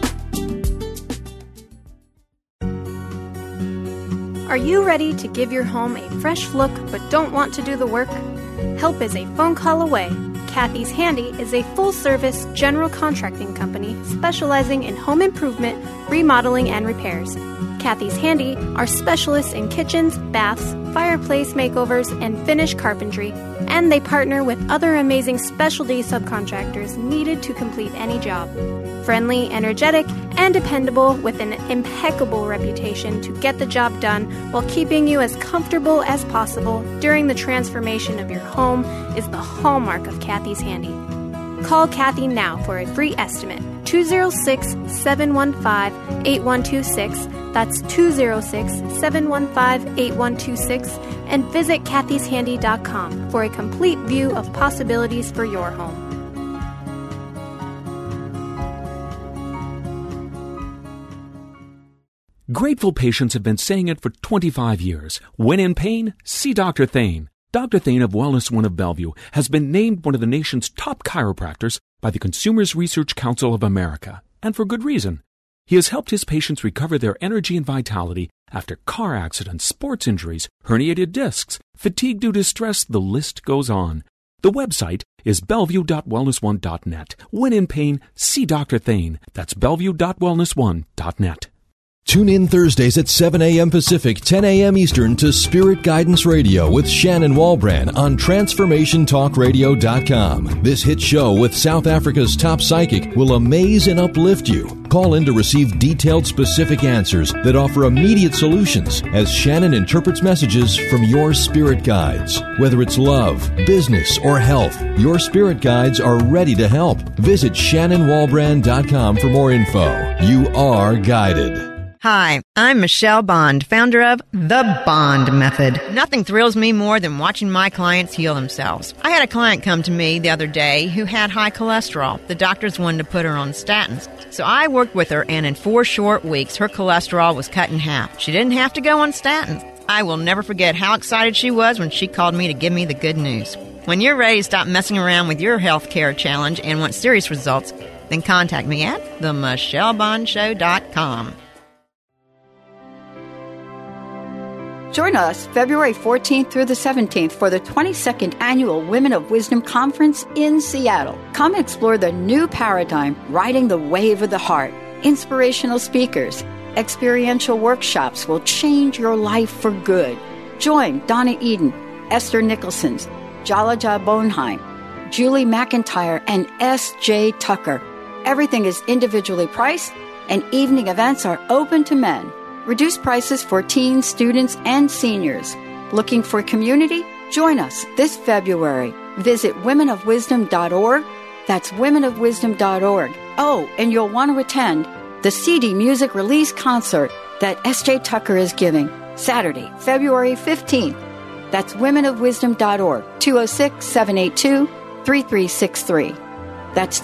S14: Are you ready to give your home a fresh look but don't want to do the work? Help is a phone call away. Kathy's Handy is a full-service general contracting company specializing in home improvement, remodeling, and repairs. Kathy's Handy are specialists in kitchens, baths, fireplace makeovers, and finish carpentry, and they partner with other amazing specialty subcontractors needed to complete any job. Friendly, energetic, and dependable with an impeccable reputation to get the job done while keeping you as comfortable as possible during the transformation of your home is the hallmark of Kathy's Handy. Call Kathy now for a free estimate. 206-715-8126. That's 206-715-8126. And visit kathyshandy.com for a complete view of possibilities for your home.
S10: Grateful patients have been saying it for 25 years. When in pain, see Dr. Thane. Dr. Thane of Wellness One of Bellevue has been named one of the nation's top chiropractors by the Consumers Research Council of America, and for good reason. He has helped his patients recover their energy and vitality after car accidents, sports injuries, herniated discs, fatigue due to stress, the list goes on. The website is bellevue.wellness1.net. When in pain, see Dr. Thane. That's bellevue.wellness1.net.
S2: Tune in Thursdays at 7 a.m. Pacific, 10 a.m. Eastern to Spirit Guidance Radio with Shannon Walbrand on TransformationTalkRadio.com. This hit show with South Africa's top psychic will amaze and uplift you. Call in to receive detailed, specific answers that offer immediate solutions as Shannon interprets messages from your spirit guides. Whether it's love, business, or health, your spirit guides are ready to help. Visit ShannonWalbrand.com for more info. You are guided.
S15: Hi, I'm Michelle Bond, founder of The Bond Method. Nothing thrills me more than watching my clients heal themselves. I had a client come to me the other day who had high cholesterol. The doctors wanted to put her on statins. So I worked with her, and in 4 short weeks, her cholesterol was cut in half. She didn't have to go on statins. I will never forget how excited she was when she called me to give me the good news. When you're ready to stop messing around with your health care challenge and want serious results, then contact me at themichellebondshow.com.
S4: Join us February 14th through the 17th for the 22nd Annual Women of Wisdom Conference in Seattle. Come explore the new paradigm, riding the wave of the heart. Inspirational speakers, experiential workshops will change your life for good. Join Donna Eden, Esther Nicholson, Jalaja Bonheim, Julie McIntyre, and S.J. Tucker. Everything is individually priced, and evening events are open to men. Reduced prices for teens, students, and seniors. Looking for community? Join us this February. Visit womenofwisdom.org. That's womenofwisdom.org. Oh, and you'll want to attend the CD music release concert that S.J. Tucker is giving Saturday, February 15th. That's womenofwisdom.org, 206-782-3363. That's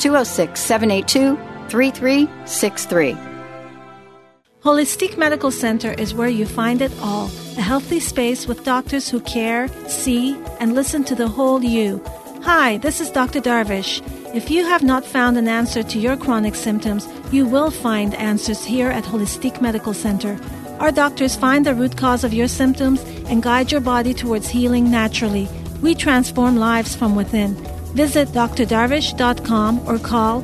S4: 206-782-3363.
S12: Holistic Medical Center is where you find it all. A healthy space with doctors who care, see, and listen to the whole you. Hi, this is Dr. Darvish. If you have not found an answer to your chronic symptoms, you will find answers here at Holistic Medical Center. Our doctors find the root cause of your symptoms and guide your body towards healing naturally. We transform lives from within. Visit drdarvish.com or call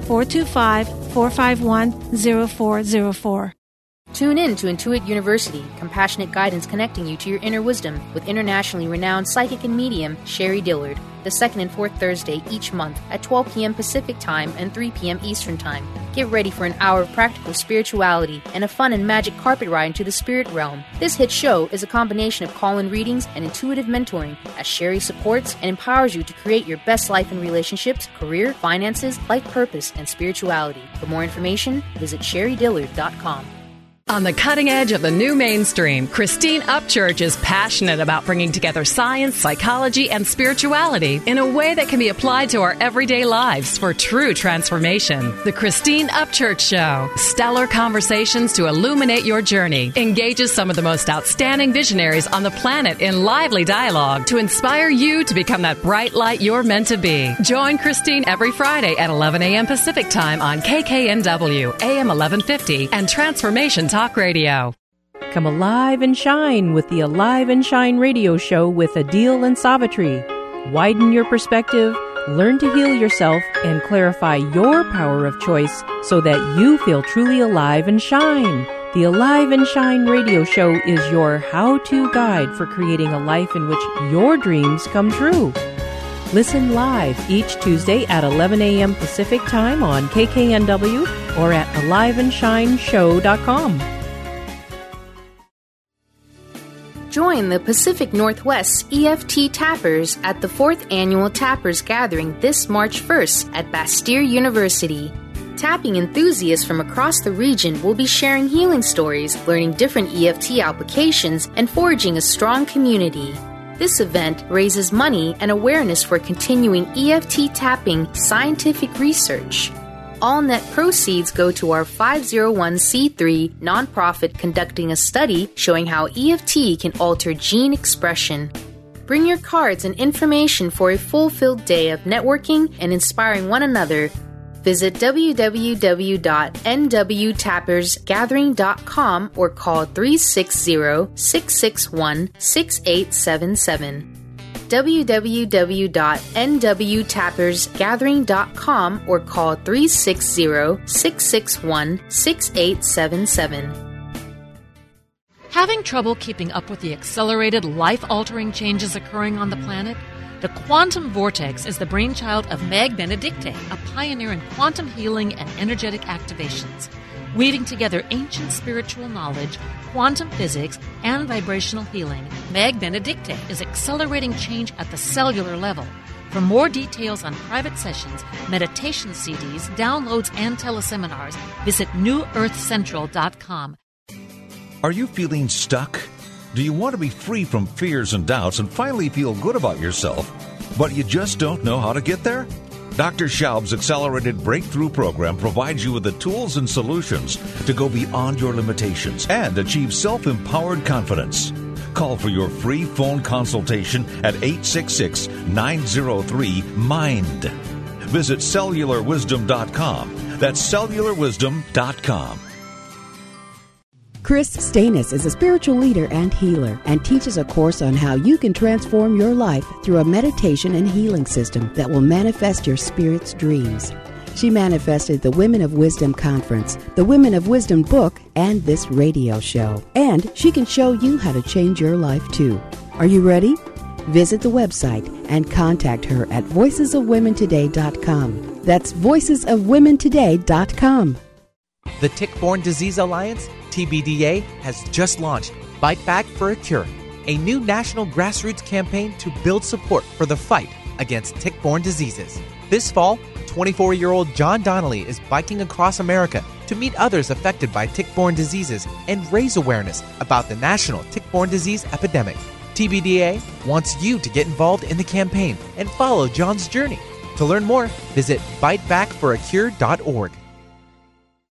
S12: 425-451-0404.
S1: Tune in to Intuit University, compassionate guidance connecting you to your inner wisdom with internationally renowned psychic and medium Sherry Dillard, the second and fourth Thursday each month at 12 p.m. Pacific Time and 3 p.m. Eastern Time. Get ready for an hour of practical spirituality and a fun and magic carpet ride into the spirit realm. This hit show is a combination of call-in readings and intuitive mentoring as Sherry supports and empowers you to create your best life in relationships, career, finances, life purpose, and spirituality. For more information, visit sherrydillard.com.
S16: On the cutting edge of the new mainstream, Christine Upchurch is passionate about bringing together science, psychology, and spirituality in a way that can be applied to our everyday lives for true transformation. The Christine Upchurch Show, stellar conversations to illuminate your journey, engages some of the most outstanding visionaries on the planet in lively dialogue to inspire you to become that bright light you're meant to be. Join Christine every Friday at 11 a.m. Pacific Time on KKNW, AM 1150, and Transformation Talk Radio.
S17: Come alive and shine with the Alive and Shine radio show with Adil and Savitri. Widen your perspective, learn to heal yourself, and clarify your power of choice so that you feel truly alive and shine. The Alive and Shine radio show is your how-to guide for creating a life in which your dreams come true. Listen live each Tuesday at 11 a.m. Pacific Time on KKNW or at aliveandshineshow.com.
S1: Join the Pacific Northwest EFT Tappers at the 4th Annual Tappers Gathering this March 1st at Bastyr University. Tapping enthusiasts from across the region will be sharing healing stories, learning different EFT applications, and forging a strong community. This event raises money and awareness for continuing EFT tapping scientific research. All net proceeds go to our 501c3 nonprofit conducting a study showing how EFT can alter gene expression. Bring your cards and information for a fulfilled day of networking and inspiring one another. Visit www.nwtappersgathering.com or call 360-661-6877. www.nwtappersgathering.com or call 360-661-6877.
S18: Having trouble keeping up with the accelerated, life-altering changes occurring on the planet? The Quantum Vortex is the brainchild of Meg Benedicte, a pioneer in quantum healing and energetic activations. Weaving together ancient spiritual knowledge, quantum physics, and vibrational healing, Meg Benedicte is accelerating change at the cellular level. For more details on private sessions, meditation CDs, downloads, and teleseminars, visit newearthcentral.com.
S19: Are you feeling stuck? Do you want to be free from fears and doubts and finally feel good about yourself, but you just don't know how to get there? Dr. Schaub's Accelerated Breakthrough Program provides you with the tools and solutions to go beyond your limitations and achieve self-empowered confidence. Call for your free phone consultation at 866-903-MIND. Visit cellularwisdom.com. That's cellularwisdom.com.
S5: Chris Stanis is a spiritual leader and healer and teaches a course on how you can transform your life through a meditation and healing system that will manifest your spirit's dreams. She manifested the Women of Wisdom Conference, the Women of Wisdom book, and this radio show. And she can show you how to change your life too. Are you ready? Visit the website and contact her at voicesofwomentoday.com. That's voicesofwomentoday.com.
S6: The Tick-Borne Disease Alliance, TBDA, has just launched Bite Back for a Cure, a new national grassroots campaign to build support for the fight against tick-borne diseases. This fall, 24-year-old John Donnelly is biking across America to meet others affected by tick-borne diseases and raise awareness about the national tick-borne disease epidemic. TBDA wants you to get involved in the campaign and follow John's journey. To learn more, visit bitebackforacure.org.